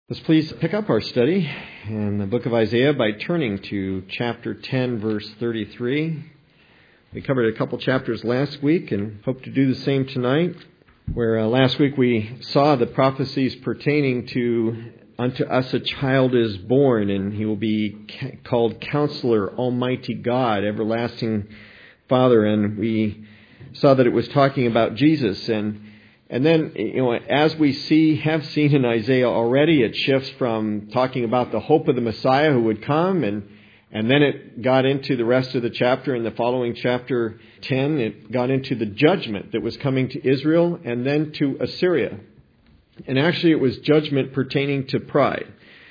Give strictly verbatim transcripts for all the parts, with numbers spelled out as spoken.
Let's please pick up our study in the book of Isaiah by turning to chapter ten, verse thirty-three. We covered a couple chapters last week and hope to do the same tonight, where uh, last week we saw the prophecies pertaining to unto us a child is born, and he will be ca- called Counselor, Almighty God, Everlasting Father. And we saw that it was talking about Jesus. And And then, you know, as we see, have seen in Isaiah already, it shifts from talking about the hope of the Messiah who would come, and and then it got into the rest of the chapter. In the following chapter ten, it got into the judgment that was coming to Israel and then to Assyria. And actually, it was judgment pertaining to pride.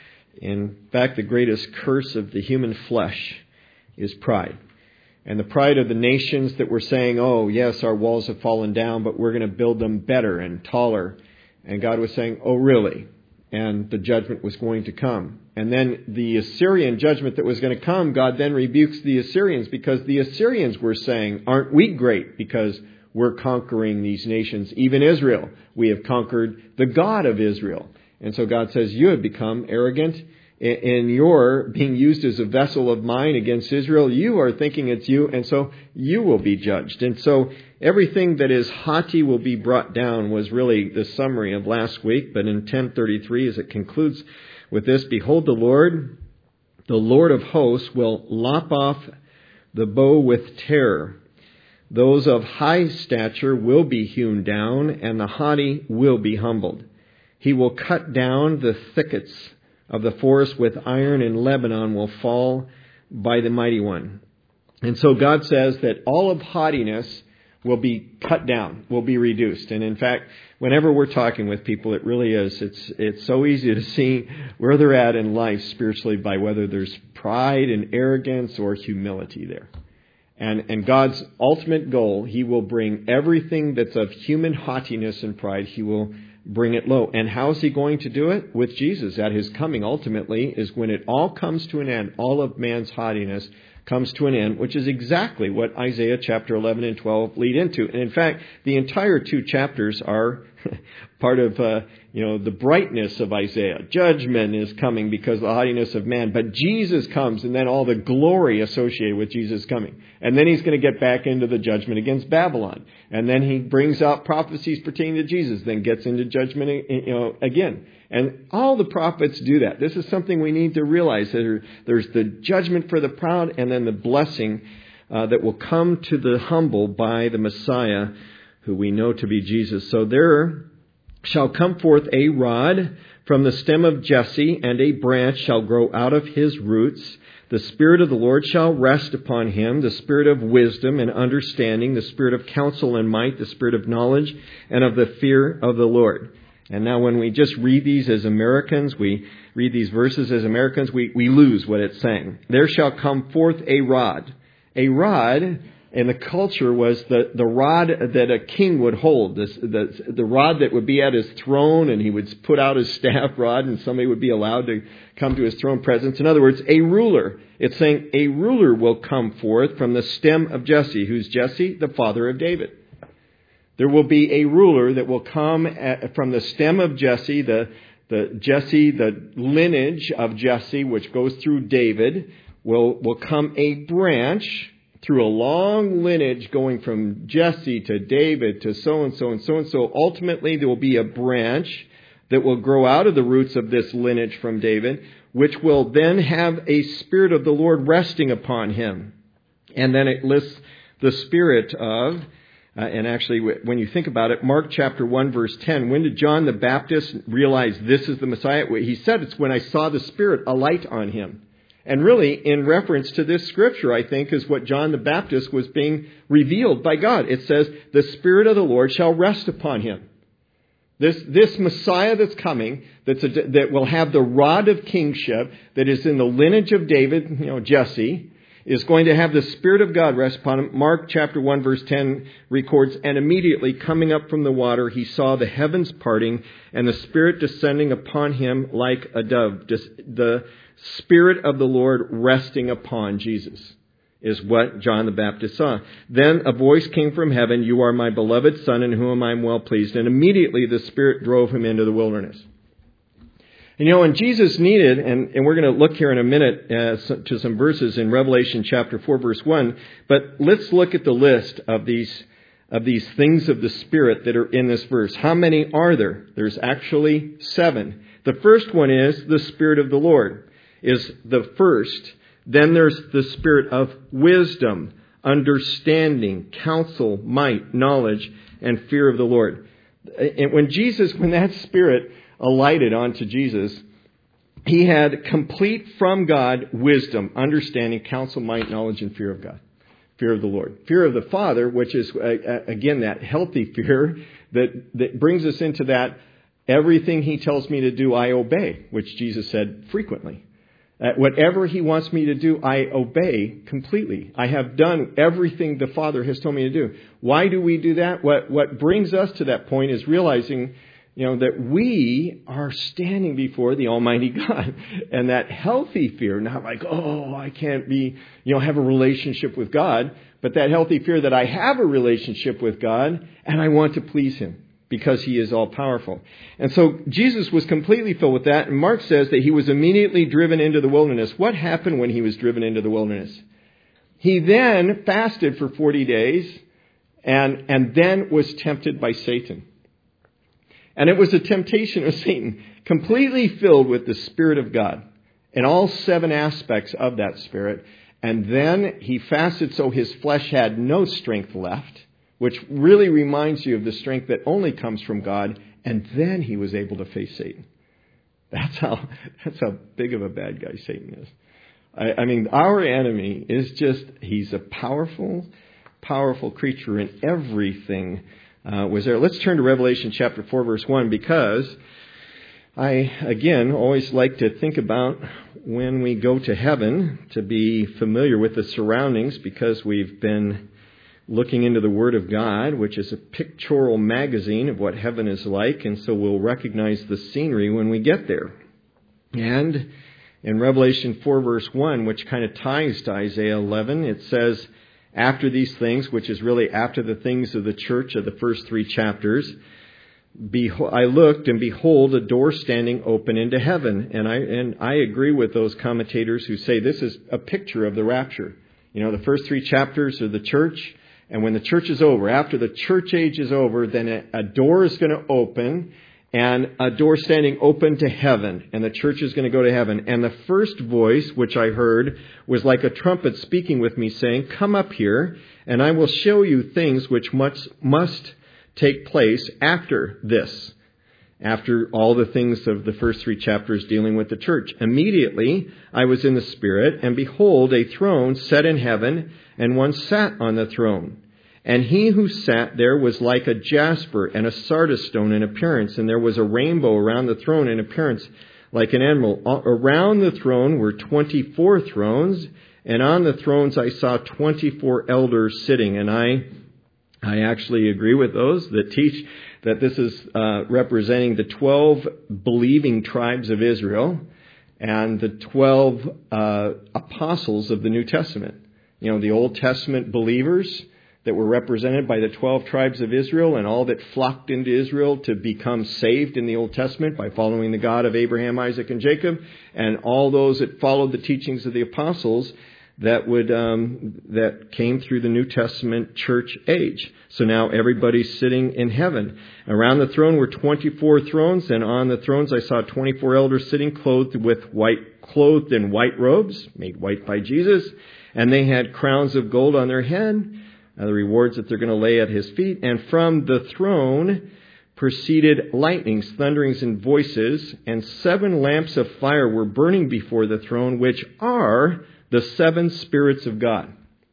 In fact, the greatest curse of the human flesh is pride. And the pride of the nations that were saying, oh, yes, our walls have fallen down, but we're going to build them better and taller. And God was saying, oh, really? And the judgment was going to come. And then the Assyrian judgment that was going to come, God then rebukes the Assyrians because the Assyrians were saying, aren't we great because we're conquering these nations? Even Israel, we have conquered the God of Israel. And so God says, you have become arrogant. In your being used as a vessel of mine against Israel, you are thinking it's you, and so you will be judged. And so everything that is haughty will be brought down was really the summary of last week. But in ten thirty-three, as it concludes with this, behold, the Lord, the Lord of hosts, will lop off the bow with terror. Those of high stature will be hewn down, and the haughty will be humbled. He will cut down the thickets of the forest with iron, and Lebanon will fall by the mighty one. And so God says that all of haughtiness will be cut down, will be reduced. And in fact, whenever we're talking with people, it really is. It's it's so easy to see where they're at in life spiritually by whether there's pride and arrogance or humility there. And and God's ultimate goal, He will bring everything that's of human haughtiness and pride, He will bring it low. And how is He going to do it? With Jesus. At His coming, ultimately, is when it all comes to an end. All of man's haughtiness comes to an end, which is exactly what Isaiah chapter eleven and twelve lead into. And in fact, the entire two chapters are part of, uh, you know, the brightness of Isaiah. Judgment is coming because of the haughtiness of man. But Jesus comes, and then all the glory associated with Jesus coming. And then He's going to get back into the judgment against Babylon. And then He brings out prophecies pertaining to Jesus, then gets into judgment, you know, again. And all the prophets do that. This is something we need to realize. There's the judgment for the proud, and then the blessing uh, that will come to the humble by the Messiah, who we know to be Jesus. So there shall come forth a rod from the stem of Jesse, and a branch shall grow out of his roots. The Spirit of the Lord shall rest upon him, the Spirit of wisdom and understanding, the Spirit of counsel and might, the Spirit of knowledge and of the fear of the Lord. And now when we just read these as Americans, we read these verses as Americans, we, we lose what it's saying. There shall come forth a rod. A rod in the culture was the, the rod that a king would hold, this, the, the rod that would be at his throne, and he would put out his staff rod and somebody would be allowed to come to his throne presence. In other words, a ruler. It's saying a ruler will come forth from the stem of Jesse. Who's Jesse? The father of David. There will be a ruler that will come at, from the stem of Jesse, the, the Jesse, the lineage of Jesse, which goes through David, will, will come a branch through a long lineage going from Jesse to David to so-and-so and so-and-so. Ultimately, there will be a branch that will grow out of the roots of this lineage from David, which will then have a Spirit of the Lord resting upon him. And then it lists the Spirit of... Uh, and actually, when you think about it, Mark chapter one, verse ten, when did John the Baptist realize this is the Messiah? He said, it's when I saw the Spirit alight on him. And really, in reference to this scripture, I think, is what John the Baptist was being revealed by God. It says, the Spirit of the Lord shall rest upon him. This, this Messiah that's coming, that's a, that will have the rod of kingship, that is in the lineage of David, you know, Jesse, is going to have the Spirit of God rest upon him. Mark chapter one verse ten records, and immediately coming up from the water, he saw the heavens parting and the Spirit descending upon him like a dove. The Spirit of the Lord resting upon Jesus is what John the Baptist saw. Then a voice came from heaven, you are my beloved Son in whom I am well pleased. And immediately the Spirit drove him into the wilderness. And you know, and Jesus needed, and, and we're going to look here in a minute uh, to some verses in Revelation chapter four, verse one, but let's look at the list of these of these things of the Spirit that are in this verse. How many are there? There's actually seven. The first one is the Spirit of the Lord, is the first. Then there's the Spirit of wisdom, understanding, counsel, might, knowledge, and fear of the Lord. And when Jesus, when that Spirit alighted onto Jesus, he had complete from God wisdom, understanding, counsel, might, knowledge, and fear of God. Fear of the Lord. Fear of the Father, which is, uh, again, that healthy fear that, that brings us into that everything he tells me to do, I obey, which Jesus said frequently. Uh, whatever he wants me to do, I obey completely. I have done everything the Father has told me to do. Why do we do that? What, what brings us to that point is realizing, you know, that we are standing before the Almighty God. And that healthy fear, not like, oh, I can't be, you know, have a relationship with God, but that healthy fear that I have a relationship with God and I want to please Him because He is all powerful. And so Jesus was completely filled with that. And Mark says that He was immediately driven into the wilderness. What happened when He was driven into the wilderness? He then fasted for forty days and, and then was tempted by Satan. And it was a temptation of Satan, completely filled with the Spirit of God and all seven aspects of that Spirit. And then he fasted so his flesh had no strength left, which really reminds you of the strength that only comes from God. And then he was able to face Satan. That's how, that's how big of a bad guy Satan is. I, I mean, our enemy is just, he's a powerful, powerful creature in everything. Uh, was there. Let's turn to Revelation chapter four, verse one, because I, again, always like to think about when we go to heaven to be familiar with the surroundings, because we've been looking into the Word of God, which is a pictorial magazine of what heaven is like, and so we'll recognize the scenery when we get there. And in Revelation four, verse one, which kind of ties to Isaiah eleven, it says, after these things, which is really after the things of the church of the first three chapters, I looked, and behold, a door standing open into heaven. And I and I agree with those commentators who say this is a picture of the rapture. You know, the first three chapters are the church, and when the church is over, after the church age is over, then a, a door is going to open, and a door standing open to heaven, and the church is going to go to heaven. And the first voice, which I heard, was like a trumpet speaking with me, saying, "Come up here, and I will show you things which must, must take place after this," after all the things of the first three chapters dealing with the church. Immediately I was in the Spirit, and behold, a throne set in heaven, and one sat on the throne. And he who sat there was like a jasper and a sardis stone in appearance, and there was a rainbow around the throne in appearance like an emerald. Around the throne were twenty-four thrones, and on the thrones I saw twenty-four elders sitting. And I I actually agree with those that teach that this is uh, representing the twelve believing tribes of Israel and the twelve uh, apostles of the New Testament. You know, the Old Testament believers that were represented by the twelve tribes of Israel and all that flocked into Israel to become saved in the Old Testament by following the God of Abraham, Isaac, and Jacob, and all those that followed the teachings of the apostles that would um, that came through the New Testament church age. So now everybody's sitting in heaven. Around the throne were twenty-four thrones, and on the thrones I saw twenty-four elders sitting, clothed with white, clothed in white robes, made white by Jesus, and they had crowns of gold on their head. Uh, the rewards that they're going to lay at his feet. And from the throne proceeded lightnings, thunderings, and voices, and seven lamps of fire were burning before the throne, which are the seven spirits of God.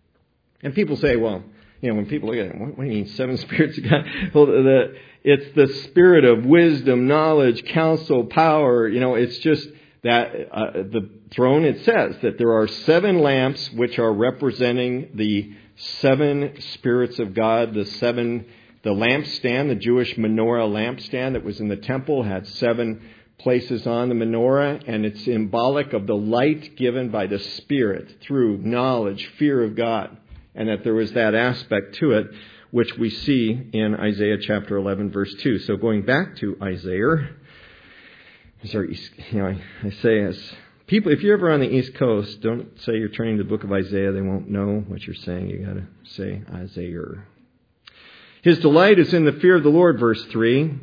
And people say, well, you know, when people look at it, what, what do you mean seven spirits of God? Well, the, it's the spirit of wisdom, knowledge, counsel, power. You know, it's just that uh, the throne, it says that there are seven lamps which are representing the seven spirits of God. The seven, the lampstand, the Jewish menorah lampstand that was in the temple, had seven places on the menorah, and it's symbolic of the light given by the Spirit through knowledge, fear of God, and that there was that aspect to it, which we see in Isaiah chapter eleven, verse two. So going back to Isaiah, Sorry, you know, I, I say as people, if you're ever on the East Coast, don't say you're turning to the book of Isaiah. They won't know what you're saying. You got to say Isaiah. His delight is in the fear of the Lord, verse three.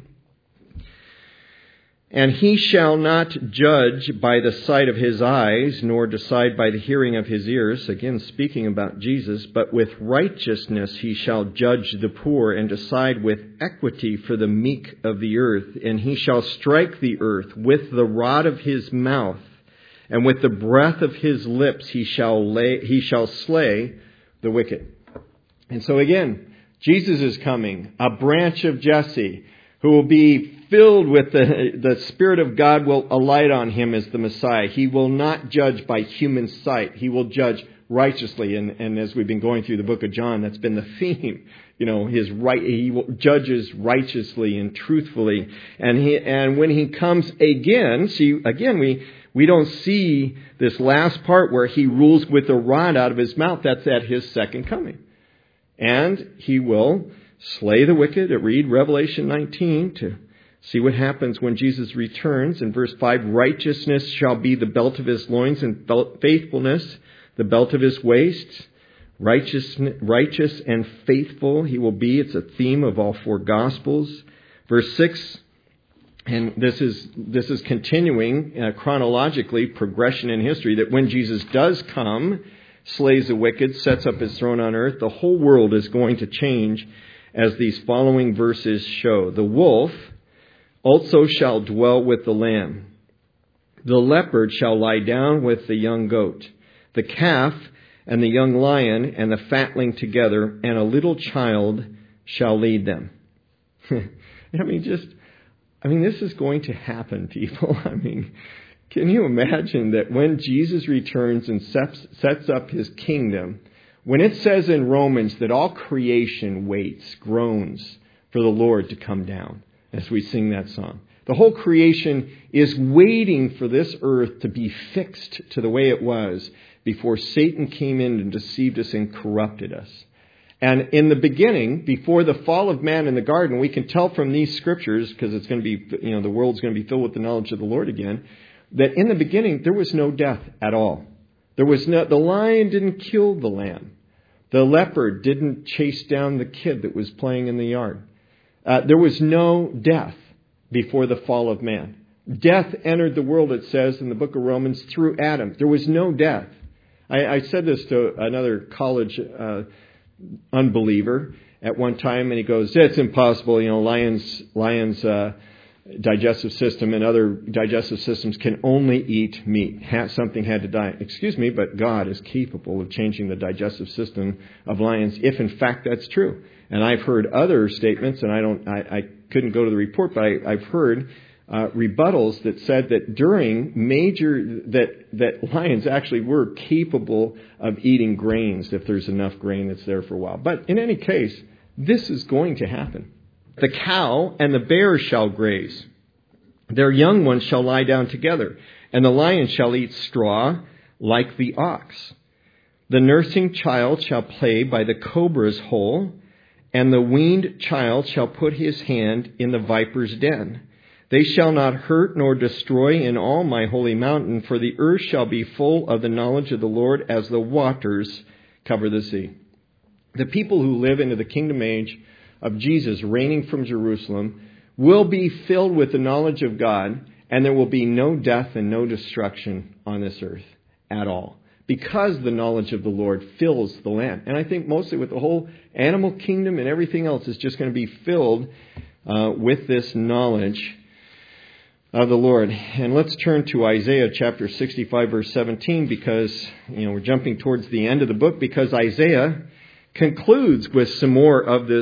And he shall not judge by the sight of his eyes, nor decide by the hearing of his ears. Again, speaking about Jesus. But with righteousness he shall judge the poor, and decide with equity for the meek of the earth. And he shall strike the earth with the rod of his mouth, and with the breath of his lips he shall lay, he shall slay the wicked. And so again, Jesus is coming, a branch of Jesse, who will be filled with the, the Spirit of God will alight on him as the Messiah. He will not judge by human sight. He will judge righteously. And, and as we've been going through the book of John, that's been the theme. You know, his right, he judges righteously and truthfully. And he, and when he comes again, see, again, we, we don't see this last part where he rules with a rod out of his mouth. That's at his second coming. And he will slay the wicked. Read Revelation nineteen to see what happens when Jesus returns. In verse five, righteousness shall be the belt of his loins, and faithfulness the belt of his waist. Righteous, righteous and faithful he will be. It's a theme of all four Gospels. Verse six, and this is this is continuing uh, chronologically, progression in history, that when Jesus does come, slays the wicked, sets up his throne on earth, the whole world is going to change, as these following verses show. The wolf also shall dwell with the lamb. The leopard shall lie down with the young goat. The calf and the young lion and the fatling together, and a little child shall lead them. I mean, just, I mean, this is going to happen, people. I mean, can you imagine that when Jesus returns and sets, sets up his kingdom, when it says in Romans that all creation waits, groans for the Lord to come down, as we sing that song. The whole creation is waiting for this earth to be fixed to the way it was before Satan came in and deceived us and corrupted us. And in the beginning, before the fall of man in the garden, we can tell from these scriptures, because it's going to be, you know, the world's going to be filled with the knowledge of the Lord again, that in the beginning there was no death at all. There was no, the lion didn't kill the lamb. The leopard didn't chase down the kid that was playing in the yard. Uh, there was no death before the fall of man. Death entered the world, it says in the book of Romans, through Adam. There was no death. I, I said this to another college uh, unbeliever at one time, and he goes, "It's impossible. You know, lions, lions, uh, digestive system and other digestive systems can only eat meat. Ha- something had to die." Excuse me, but God is capable of changing the digestive system of lions, if in fact that's true. And I've heard other statements, and I don't, I, I couldn't go to the report, but I, I've heard uh, rebuttals that said that during major that that lions actually were capable of eating grains if there's enough grain that's there for a while. But in any case, this is going to happen. The cow and the bear shall graze. Their young ones shall lie down together, and the lion shall eat straw like the ox. The nursing child shall play by the cobra's hole, and the weaned child shall put his hand in the viper's den. They shall not hurt nor destroy in all my holy mountain, for the earth shall be full of the knowledge of the Lord as the waters cover the sea. The people who live into the kingdom age of Jesus reigning from Jerusalem will be filled with the knowledge of God, and there will be no death and no destruction on this earth at all, because the knowledge of the Lord fills the land. And I think mostly with the whole animal kingdom and everything else is just going to be filled uh, with this knowledge of the Lord. And let's turn to Isaiah chapter sixty-five, verse seventeen, because, you know, we're jumping towards the end of the book, because Isaiah concludes with some more of this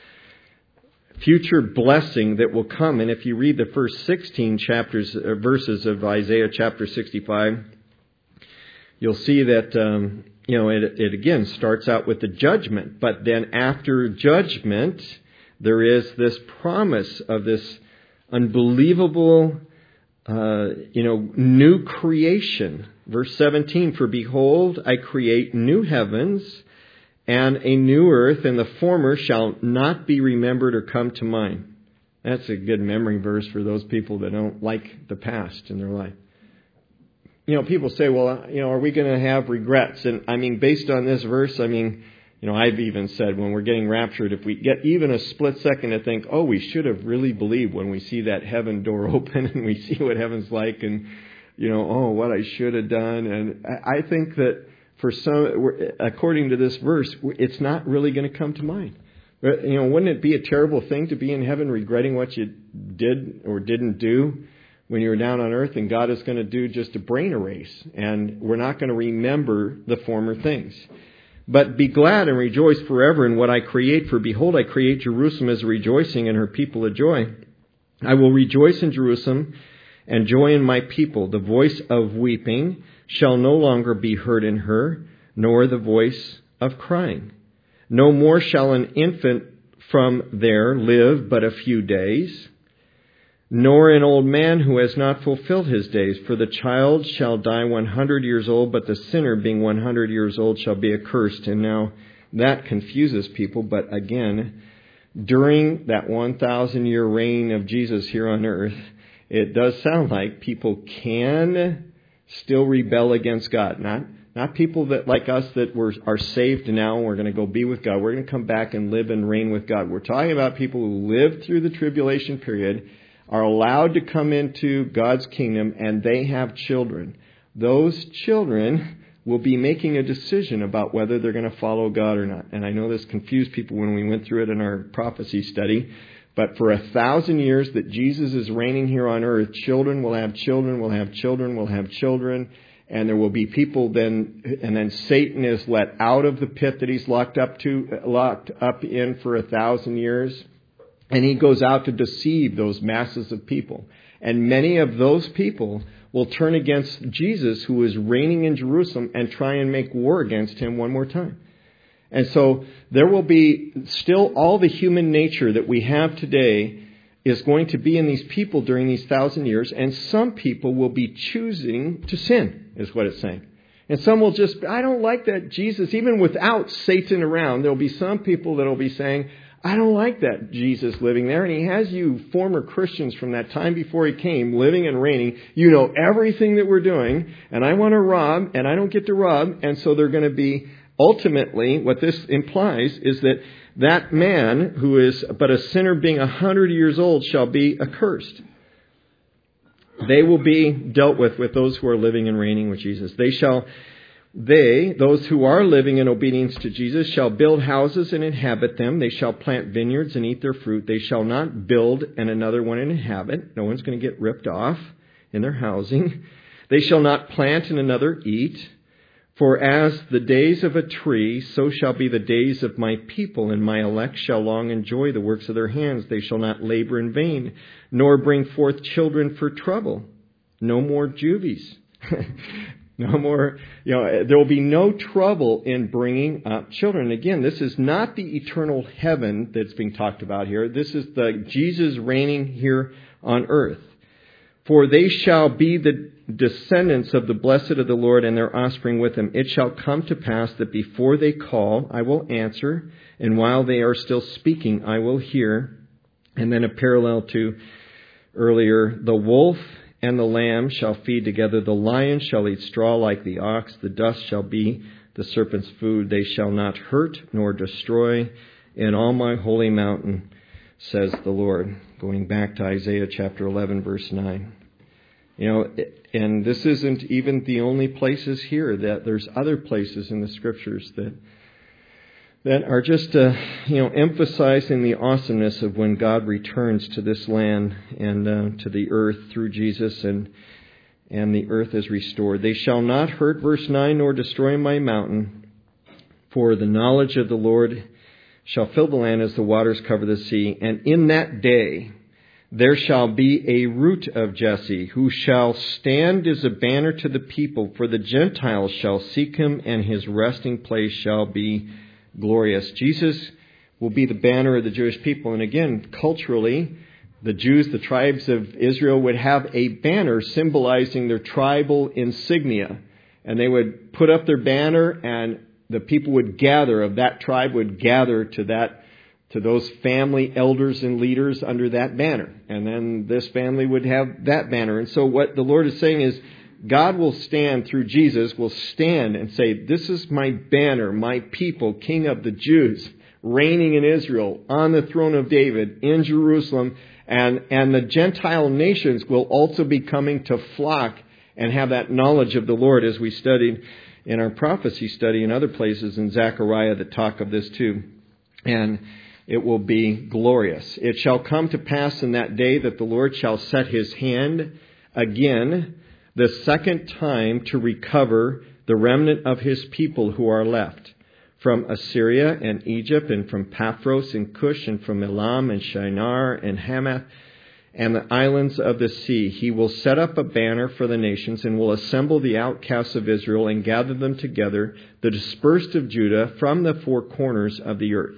future blessing that will come. And if you read the first sixteen chapters, uh, verses of Isaiah chapter sixty-five, you'll see that, um, you know, it, it again starts out with the judgment. But then after judgment, there is this promise of this unbelievable, uh, you know, new creation. Verse seventeen, for behold, I create new heavens and a new earth, and the former shall not be remembered or come to mind. That's a good memory verse for those people that don't like the past in their life. You know, people say, well, you know, are we going to have regrets? And I mean, based on this verse, I mean, you know, I've even said when we're getting raptured, if we get even a split second to think, oh, we should have really believed when we see that heaven door open and we see what heaven's like and, you know, oh, what I should have done. And I think that for some, according to this verse, it's not really going to come to mind. You know, wouldn't it be a terrible thing to be in heaven regretting what you did or didn't do when you were down on earth, and God is going to do just a brain erase, and we're not going to remember the former things. But be glad and rejoice forever in what I create, for behold, I create Jerusalem as a rejoicing and her people a joy. I will rejoice in Jerusalem and joy in my people. The voice of weeping shall no longer be heard in her, nor the voice of crying. No more shall an infant from there live but a few days, nor an old man who has not fulfilled his days. For the child shall die one hundred years old, but the sinner being one hundred years old shall be accursed. And now that confuses people. But again, during that one thousand year reign of Jesus here on earth, it does sound like people can still rebel against God. Not not people that like us that were are saved now and we're going to go be with God. We're going to come back and live and reign with God. We're talking about people who lived through the tribulation period, are allowed to come into God's kingdom, and they have children. Those children will be making a decision about whether they're going to follow God or not. And I know this confused people when we went through it in our prophecy study. But for a thousand years that Jesus is reigning here on earth, children will have children, will have children, will have children. And there will be people then, and then Satan is let out of the pit that he's locked up to, locked up in for a thousand years. And he goes out to deceive those masses of people. And many of those people will turn against Jesus, who is reigning in Jerusalem, and try and make war against him one more time. And so there will be still all the human nature that we have today is going to be in these people during these thousand years. And some people will be choosing to sin, is what it's saying. And some will just, I don't like that Jesus, even without Satan around, there'll be some people that will be saying, I don't like that Jesus living there. And he has you former Christians from that time before he came living and reigning. You know everything that we're doing. And I want to rob and I don't get to rob. And so they're going to be ultimately what this implies is that that man who is but a sinner being a hundred years old shall be accursed. They will be dealt with with those who are living and reigning with Jesus. They shall They, those who are living in obedience to Jesus, shall build houses and inhabit them. They shall plant vineyards and eat their fruit. They shall not build and another one inhabit. No one's going to get ripped off in their housing. They shall not plant and another eat. For as the days of a tree, so shall be the days of my people, and my elect shall long enjoy the works of their hands. They shall not labor in vain, nor bring forth children for trouble. No more juvies. No more, you know, there will be no trouble in bringing up children. Again, this is not the eternal heaven that's being talked about here. This is the Jesus reigning here on earth. For they shall be the descendants of the blessed of the Lord, and their offspring with them. It shall come to pass that before they call, I will answer, and while they are still speaking, I will hear. And then a parallel to earlier, the wolf and the lamb shall feed together. The lion shall eat straw like the ox. The dust shall be the serpent's food. They shall not hurt nor destroy in all my holy mountain, says the Lord. Going back to Isaiah chapter eleven, verse nine. You know, and this isn't even the only places here. That there's other places in the Scriptures that that are just, uh, you know, emphasizing the awesomeness of when God returns to this land and uh, to the earth through Jesus, and and the earth is restored. They shall not hurt, verse nine, nor destroy my mountain, for the knowledge of the Lord shall fill the land as the waters cover the sea. And in that day there shall be a root of Jesse, who shall stand as a banner to the people, for the Gentiles shall seek him, and his resting place shall be glorious. Jesus will be the banner of the Jewish people. And again, culturally, the Jews, the tribes of Israel, would have a banner symbolizing their tribal insignia. And they would put up their banner, and the people would gather, of that tribe would gather to that to those family elders and leaders under that banner. And then this family would have that banner. And so what the Lord is saying is, God will stand through Jesus, will stand and say, this is my banner, my people, King of the Jews, reigning in Israel, on the throne of David, in Jerusalem. And, and the Gentile nations will also be coming to flock and have that knowledge of the Lord, as we studied in our prophecy study in other places in Zechariah that talk of this too. And it will be glorious. It shall come to pass in that day that the Lord shall set his hand again the second time to recover the remnant of his people who are left from Assyria and Egypt and from Paphros and Cush and from Elam and Shinar and Hamath and the islands of the sea. He will set up a banner for the nations and will assemble the outcasts of Israel and gather them together, the dispersed of Judah, from the four corners of the earth.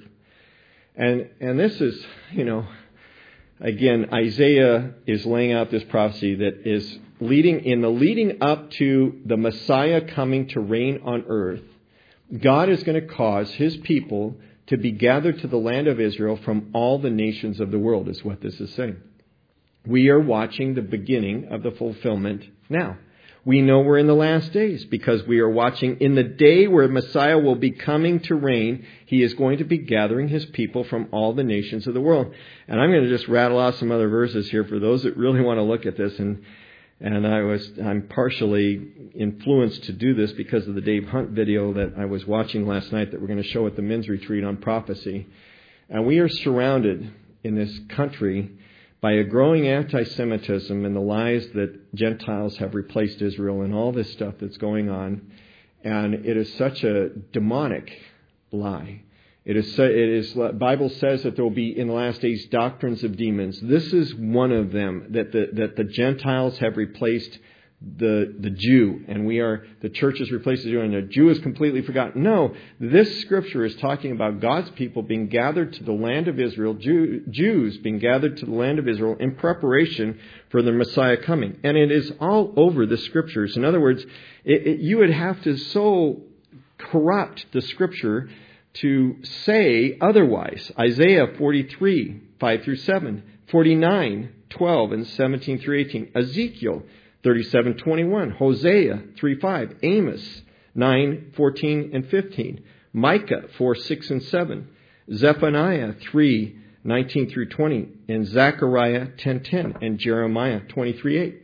And and this is, you know, again, Isaiah is laying out this prophecy that is leading in the leading up to the Messiah coming to reign on earth. God is going to cause his people to be gathered to the land of Israel from all the nations of the world, is what this is saying. We are watching the beginning of the fulfillment now. We know we're in the last days because we are watching in the day where Messiah will be coming to reign. He is going to be gathering his people from all the nations of the world. And I'm going to just rattle off some other verses here for those that really want to look at this. And and I was I'm partially influenced to do this because of the Dave Hunt video that I was watching last night that we're going to show at the men's retreat on prophecy. And we are surrounded in this country by a growing anti-Semitism and the lies that Gentiles have replaced Israel and all this stuff that's going on. And it is such a demonic lie. It is, it is, the Bible says that there will be in the last days doctrines of demons. This is one of them, that the, that the Gentiles have replaced the, the Jew. And we are, the church has replaced the Jew and the Jew is completely forgotten. No, this scripture is talking about God's people being gathered to the land of Israel, Jew, Jews being gathered to the land of Israel in preparation for the Messiah coming. And it is all over the scriptures. In other words, it, it, you would have to so corrupt the scripture to say otherwise. Isaiah forty-three, five through seven, forty-nine, twelve and seventeen through eighteen, Ezekiel thirty-seven, twenty-one, Hosea three, five, Amos nine, fourteen and fifteen, Micah four, six and seven, Zephaniah three, nineteen through twenty, and Zechariah ten, ten, and Jeremiah twenty-three, eight.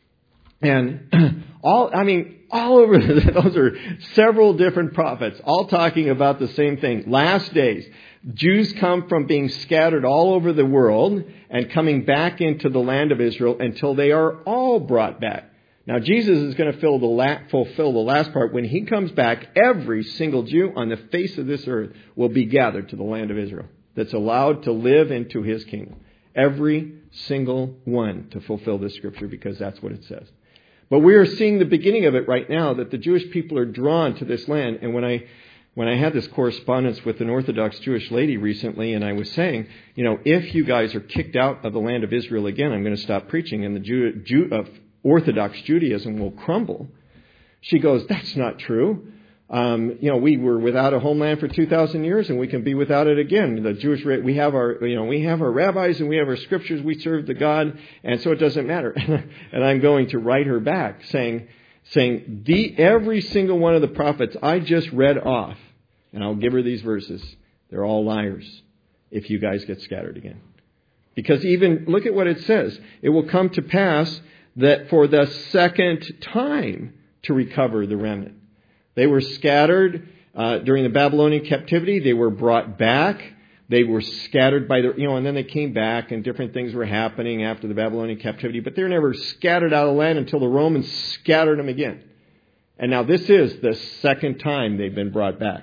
And all, I mean, all over, those are several different prophets, all talking about the same thing. Last days, Jews come from being scattered all over the world and coming back into the land of Israel until they are all brought back. Now, Jesus is going to fill the la- fulfill the last part. When he comes back, every single Jew on the face of this earth will be gathered to the land of Israel that's allowed to live into his kingdom. Every single one, to fulfill this scripture, because that's what it says. But we are seeing the beginning of it right now, that the Jewish people are drawn to this land. And when I when I had this correspondence with an Orthodox Jewish lady recently, and I was saying, you know, if you guys are kicked out of the land of Israel again, I'm going to stop preaching, and the Jew, Jew of Orthodox Judaism will crumble. She goes, that's not true. Um, you know, we were without a homeland for two thousand years, and we can be without it again. The Jewish, we have our, you know, we have our rabbis and we have our scriptures. We serve the God, and so it doesn't matter. And I'm going to write her back, saying, saying the every single one of the prophets I just read off, and I'll give her these verses. They're all liars. If you guys get scattered again, because even look at what it says. It will come to pass that for the second time to recover the remnant. They were scattered uh, during the Babylonian captivity. They were brought back. They were scattered by the, you know, and then they came back and different things were happening after the Babylonian captivity. But they were never scattered out of the land until the Romans scattered them again. And now this is the second time they've been brought back.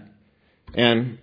And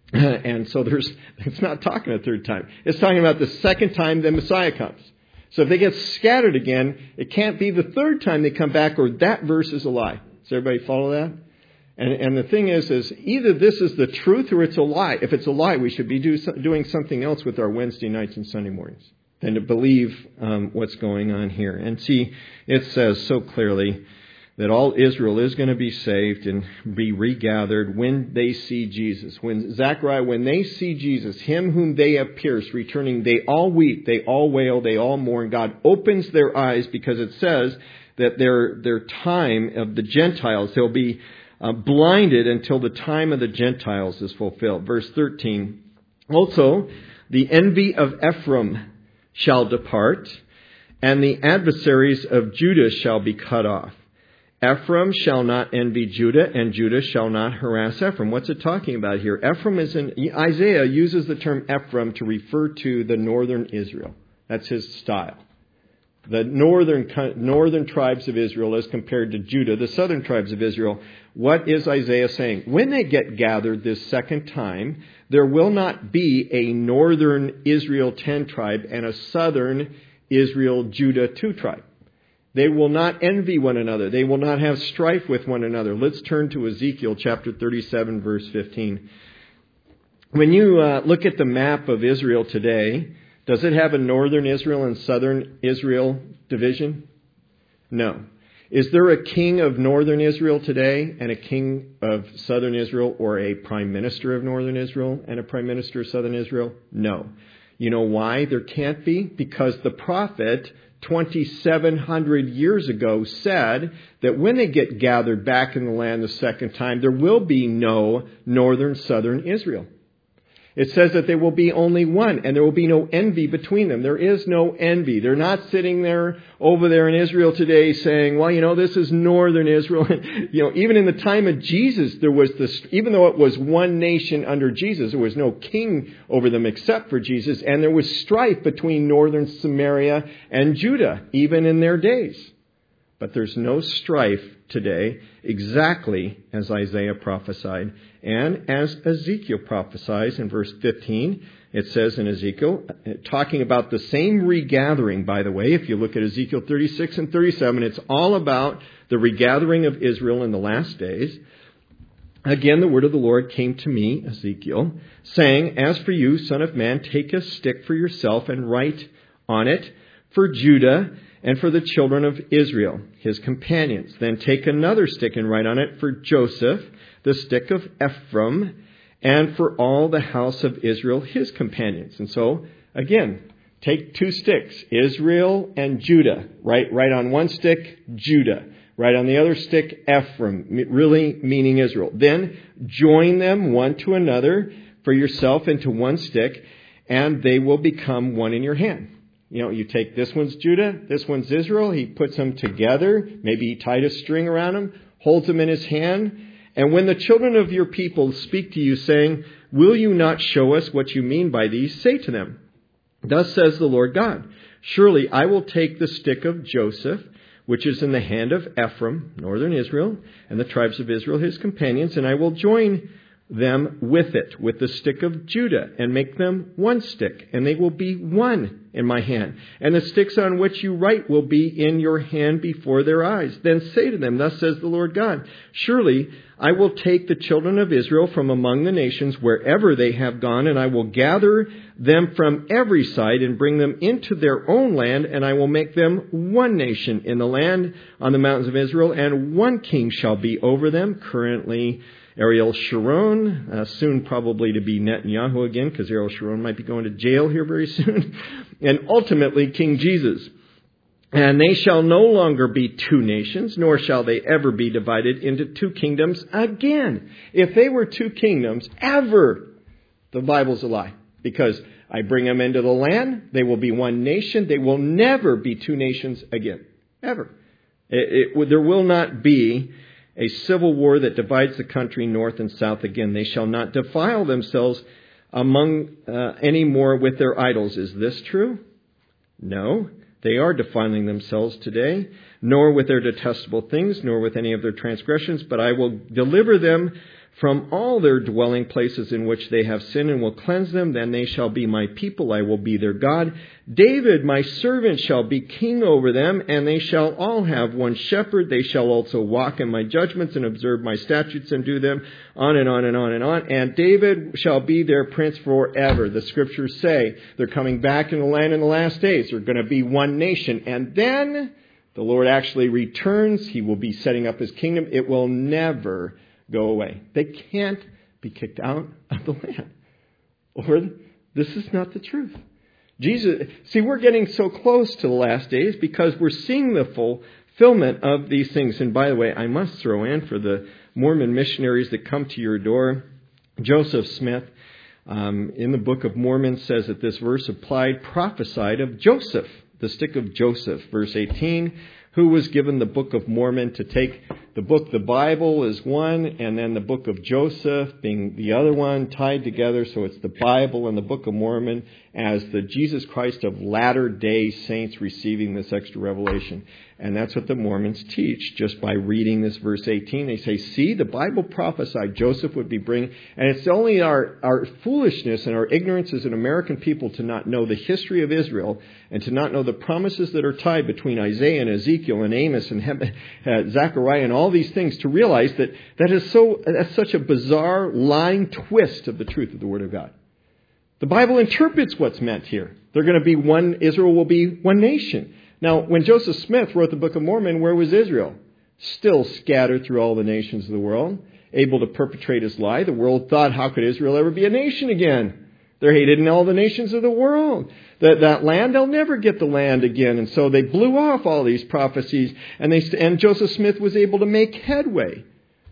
and so there's, it's not talking a third time. It's talking about the second time the Messiah comes. So if they get scattered again, it can't be the third time they come back, or that verse is a lie. Does everybody follow that? And, and the thing is, is either this is the truth or it's a lie. If it's a lie, we should be do, doing something else with our Wednesday nights and Sunday mornings than to believe um, what's going on here. And see, it says so clearly that all Israel is going to be saved and be regathered when they see Jesus. When Zechariah, when they see Jesus, him whom they have pierced, returning, they all weep, they all wail, they all mourn. God opens their eyes because it says that their, their time of the Gentiles, they'll be uh, blinded until the time of the Gentiles is fulfilled. Verse thirteen, also the envy of Ephraim shall depart, and the adversaries of Judah shall be cut off. Ephraim shall not envy Judah, and Judah shall not harass Ephraim. What's it talking about here? Ephraim is in, Isaiah uses the term Ephraim to refer to the northern Israel. That's his style. The northern northern tribes of Israel as compared to Judah, the southern tribes of Israel. What is Isaiah saying? When they get gathered this second time, there will not be a northern Israel ten tribe and a southern Israel Judah two tribe. They will not envy one another. They will not have strife with one another. Let's turn to Ezekiel chapter thirty-seven, verse fifteen. When you uh, look at the map of Israel today, does it have a northern Israel and southern Israel division? No. Is there a king of northern Israel today and a king of southern Israel, or a prime minister of northern Israel and a prime minister of southern Israel? No. You know why there can't be? Because the prophet twenty-seven hundred years ago said that when they get gathered back in the land the second time, there will be no northern southern Israel. It says that there will be only one, and there will be no envy between them. There is no envy. They're not sitting there over there in Israel today saying, well, you know, this is northern Israel. You know, even in the time of Jesus, there was this, even though it was one nation under Jesus, there was no king over them except for Jesus, and there was strife between northern Samaria and Judah, even in their days. But there's no strife today, exactly as Isaiah prophesied. And as Ezekiel prophesies in verse fifteen, it says in Ezekiel, talking about the same regathering, by the way, if you look at Ezekiel thirty-six and thirty-seven, it's all about the regathering of Israel in the last days. Again, the word of the Lord came to me, Ezekiel, saying, as for you, son of man, take a stick for yourself and write on it for Judah and for the children of Israel, his companions. Then take another stick and write on it for Joseph, the stick of Ephraim, and for all the house of Israel, his companions. And so, again, take two sticks, Israel and Judah. Write, write on one stick, Judah. Write on the other stick, Ephraim, really meaning Israel. Then join them one to another for yourself into one stick, and they will become one in your hand. You know, you take this one's Judah, this one's Israel. He puts them together. Maybe he tied a string around them, holds them in his hand. And when the children of your people speak to you, saying, will you not show us what you mean by these? Say to them, thus says the Lord God, surely I will take the stick of Joseph, which is in the hand of Ephraim, northern Israel, and the tribes of Israel, his companions, and I will join them with it, with the stick of Judah, and make them one stick, and they will be one in my hand. And the sticks on which you write will be in your hand before their eyes. Then say to them, thus says the Lord God, surely I will take the children of Israel from among the nations wherever they have gone, and I will gather them from every side and bring them into their own land, and I will make them one nation in the land on the mountains of Israel, and one king shall be over them. Currently Ariel Sharon, uh, soon probably to be Netanyahu again, because Ariel Sharon might be going to jail here very soon. And ultimately, King Jesus. And they shall no longer be two nations, nor shall they ever be divided into two kingdoms again. If they were two kingdoms, ever, the Bible's a lie. Because I bring them into the land, they will be one nation. They will never be two nations again. Ever. It, it, there will not be a civil war that divides the country north and south again. They shall not defile themselves among uh, any more with their idols. Is this true? No. They are defiling themselves today, nor with their detestable things, nor with any of their transgressions, but I will deliver them from all their dwelling places in which they have sinned, and will cleanse them. Then they shall be my people, I will be their God. David, my servant, shall be king over them, and they shall all have one shepherd. They shall also walk in my judgments and observe my statutes and do them, on and on and on and on. And David shall be their prince forever. The scriptures say they're coming back in the land in the last days. They're going to be one nation. And then The Lord actually returns. He will be setting up his kingdom. It will never go away. They can't be kicked out of the land. Or this is not the truth. Jesus, see, we're getting so close to the last days because we're seeing the fulfillment of these things. And by the way, I must throw in for the Mormon missionaries that come to your door, Joseph Smith, um, in the Book of Mormon, says that this verse applied, prophesied of Joseph, the stick of Joseph, verse eighteen, who was given the Book of Mormon to take the book, the Bible is one, and then the Book of Joseph being the other one, tied together. So it's the Bible and the Book of Mormon as the Jesus Christ of latter-day saints receiving this extra revelation. And that's what the Mormons teach just by reading this verse eighteen. They say, see, the Bible prophesied Joseph would be bringing, and it's only our, our foolishness and our ignorance as an American people to not know the history of Israel and to not know the promises that are tied between Isaiah and Ezekiel and Amos and uh, Zechariah and all these things, to realize that that is so that's such a bizarre, lying twist of the truth of the Word of God. The Bible interprets what's meant here. They're going to be one, Israel will be one nation. Now, when Joseph Smith wrote the Book of Mormon, where was Israel? Still scattered through all the nations of the world, able to perpetrate his lie. The world thought, how could Israel ever be a nation again? They're hated in all the nations of the world. That, that land, they'll never get the land again. And so they blew off all these prophecies, and, they, and Joseph Smith was able to make headway.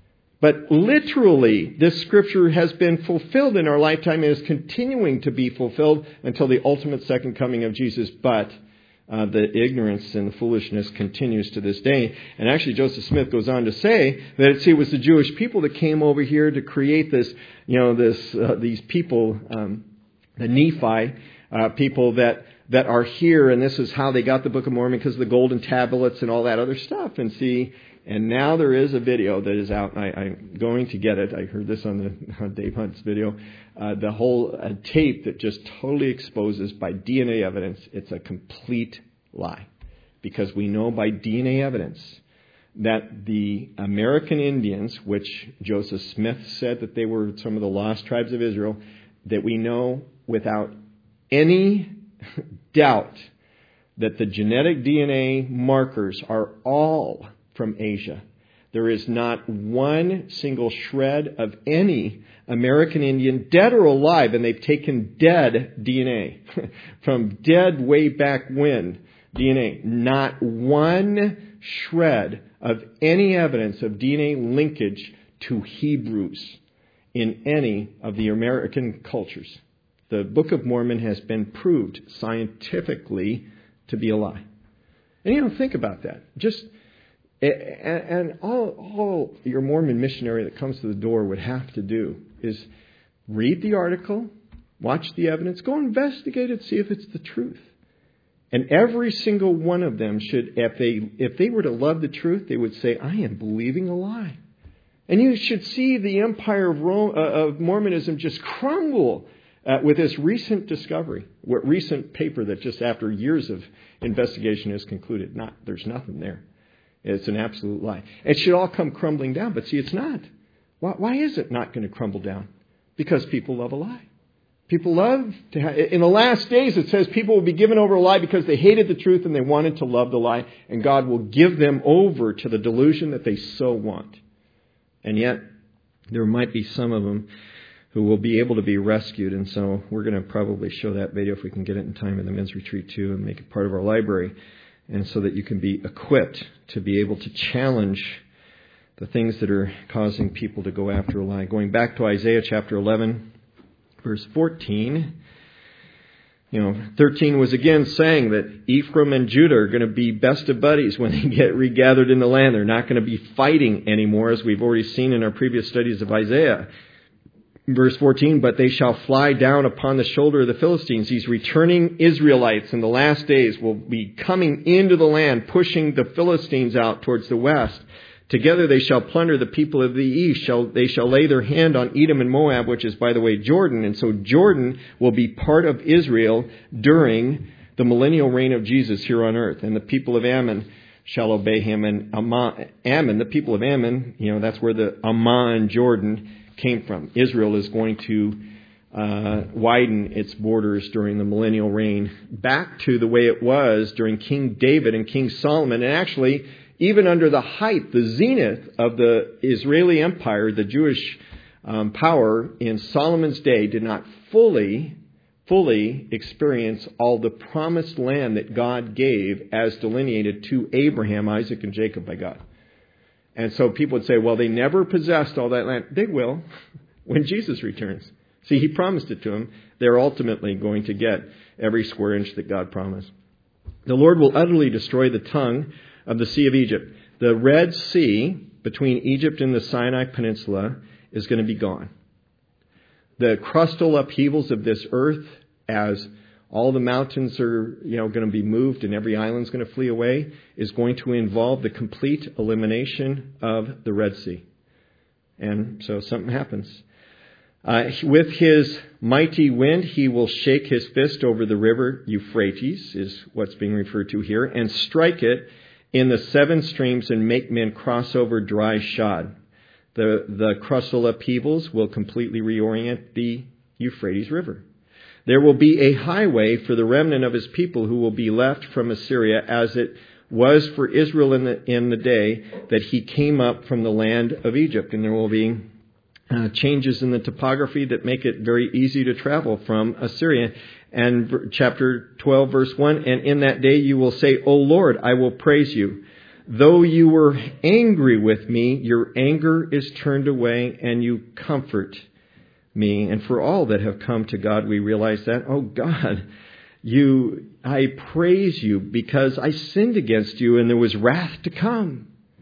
But literally, this scripture has been fulfilled in our lifetime and is continuing to be fulfilled until the ultimate second coming of Jesus. But uh, the ignorance and the foolishness continues to this day. And actually, Joseph Smith goes on to say that, see, it was the Jewish people that came over here to create this, you know, this uh, these people, um, the Nephi, uh, people that that are here, and this is how they got the Book of Mormon, because of the golden tablets and all that other stuff. And see, and now there is a video that is out. I, I'm going to get it. I heard this on the on Dave Hunt's video. Uh, the whole uh, tape that just totally exposes by D N A evidence it's a complete lie. Because we know by D N A evidence that the American Indians, which Joseph Smith said that they were some of the lost tribes of Israel, that we know without any doubt that the genetic D N A markers are all from Asia. There is not one single shred of any American Indian, dead or alive, and they've taken dead D N A from dead way back when D N A. Not one shred of any evidence of D N A linkage to Hebrews in any of the American cultures. The Book of Mormon has been proved scientifically to be a lie. And you know, think about that. Just And all, all your Mormon missionary that comes to the door would have to do is read the article, watch the evidence, go investigate it, see if it's the truth. And every single one of them should, if they if they were to love the truth, they would say, I am believing a lie. And you should see the empire of, Rome, uh, of Mormonism just crumble uh, with this recent discovery, what recent paper that just after years of investigation has concluded, not there's nothing there. It's an absolute lie. It should all come crumbling down. But see, it's not. Why, why is it not going to crumble down? Because people love a lie. People love to have, in the last days it says people will be given over a lie because they hated the truth and they wanted to love the lie. And God will give them over to the delusion that they so want. And yet, there might be some of them who will be able to be rescued. And so we're going to probably show that video if we can get it in time in the men's retreat too and make it part of our library. And so that you can be equipped to be able to challenge the things that are causing people to go after a lie. Going back to Isaiah chapter eleven, verse fourteen. You know, thirteen was again saying that Ephraim and Judah are going to be best of buddies when they get regathered in the land. They're not going to be fighting anymore, as we've already seen in our previous studies of Isaiah. Verse fourteen, but they shall fly down upon the shoulder of the Philistines. These returning Israelites in the last days will be coming into the land, pushing the Philistines out towards the west. Together they shall plunder the people of the east. Shall, they shall lay their hand on Edom and Moab, which is, by the way, Jordan. And so Jordan will be part of Israel during the millennial reign of Jesus here on earth. And the people of Ammon shall obey him. And Ammon, Ammon the people of Ammon, you know, that's where the Ammon, Jordan came from. Israel is going to uh, widen its borders during the millennial reign back to the way it was during King David and King Solomon. And actually, even under the height, the zenith of the Israeli Empire, the Jewish um, power in Solomon's day did not fully, fully experience all the promised land that God gave as delineated to Abraham, Isaac, and Jacob by God. And so people would say, well, they never possessed all that land. They will when Jesus returns. See, he promised it to them. They're ultimately going to get every square inch that God promised. The Lord will utterly destroy the tongue of the Sea of Egypt. The Red Sea between Egypt and the Sinai Peninsula is going to be gone. The crustal upheavals of this earth, as all the mountains are, you know, going to be moved and every island is going to flee away, is going to involve the complete elimination of the Red Sea. And so something happens. Uh, with his mighty wind, he will shake his fist over the river Euphrates, is what's being referred to here, and strike it in the seven streams and make men cross over dry shod. The, the crustal upheavals will completely reorient the Euphrates River. There will be a highway for the remnant of his people who will be left from Assyria, as it was for Israel in the, in the day that he came up from the land of Egypt. And there will be Uh, changes in the topography that make it very easy to travel from Assyria. And chapter twelve, verse one, and in that day you will say, O Lord, I will praise you. Though you were angry with me, your anger is turned away and you comfort me. And for all that have come to God, we realize that, oh God, you, I praise you because I sinned against you and there was wrath to come.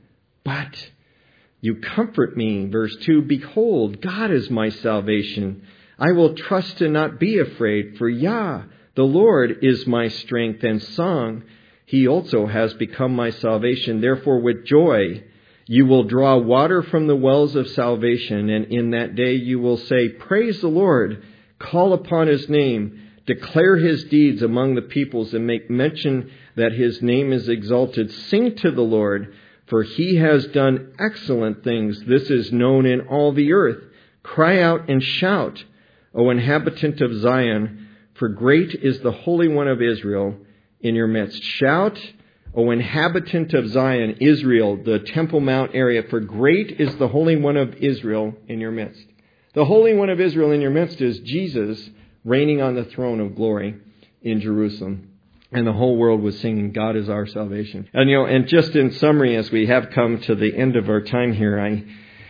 But you comfort me. Verse two, behold, God is my salvation. I will trust and not be afraid, for Yah, the Lord, is my strength and song. He also has become my salvation. Therefore, with joy, you will draw water from the wells of salvation. And in that day you will say, praise the Lord, call upon his name, declare his deeds among the peoples, and make mention that his name is exalted. Sing to the Lord, for he has done excellent things. This is known in all the earth. Cry out and shout, O inhabitant of Zion, for great is the Holy One of Israel in your midst. Shout, O inhabitant of Zion, Israel, the Temple Mount area, for great is the Holy One of Israel in your midst. The Holy One of Israel in your midst is Jesus reigning on the throne of glory in Jerusalem. And the whole world was singing, God is our salvation. And, you know, and just in summary, as we have come to the end of our time here, I,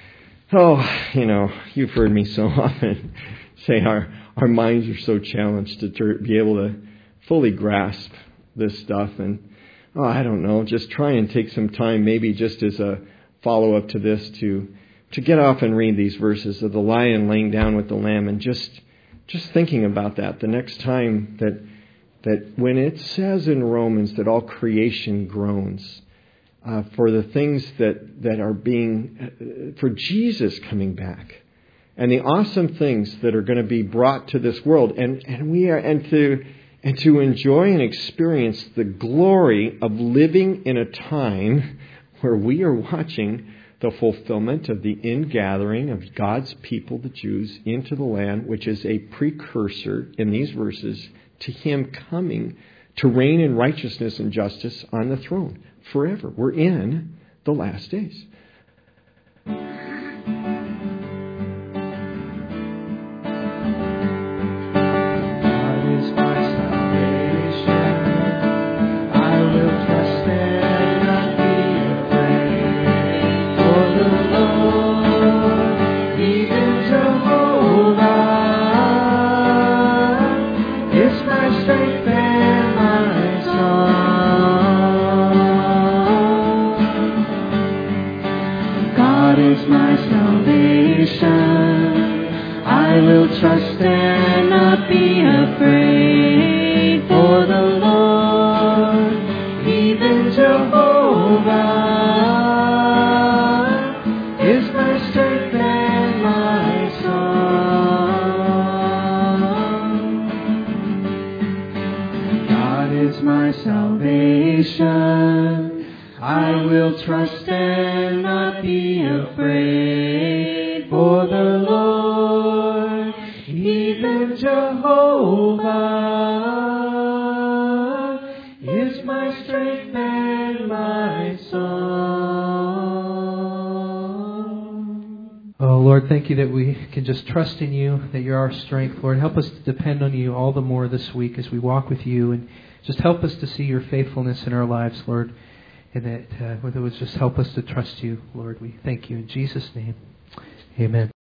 oh, you know, you've heard me so often say our, our minds are so challenged to ter- be able to fully grasp this stuff. And, oh, I don't know, just try and take some time, maybe just as a follow-up to this, to, to get off and read these verses of the lion laying down with the lamb, and just, just thinking about that the next time that that when it says in Romans that all creation groans uh, for the things that, that are being, uh, for Jesus coming back, and the awesome things that are going to be brought to this world, and, and we are, and to, and to enjoy and experience the glory of living in a time where we are watching the fulfillment of the ingathering of God's people, the Jews, into the land, which is a precursor in these verses to him coming to reign in righteousness and justice on the throne forever. We're in the last days. I will trust and not be afraid, for the Lord, even Jehovah, is my strength and my song. God is my salvation. I will trust and not be afraid, for the Lord, even Oh, Lord, thank you that we can just trust in you, that you're our strength. Lord, help us to depend on you all the more this week as we walk with you, and just help us to see your faithfulness in our lives, Lord, and that uh, whether it was just help us to trust you, Lord. We thank you in Jesus' name. Amen.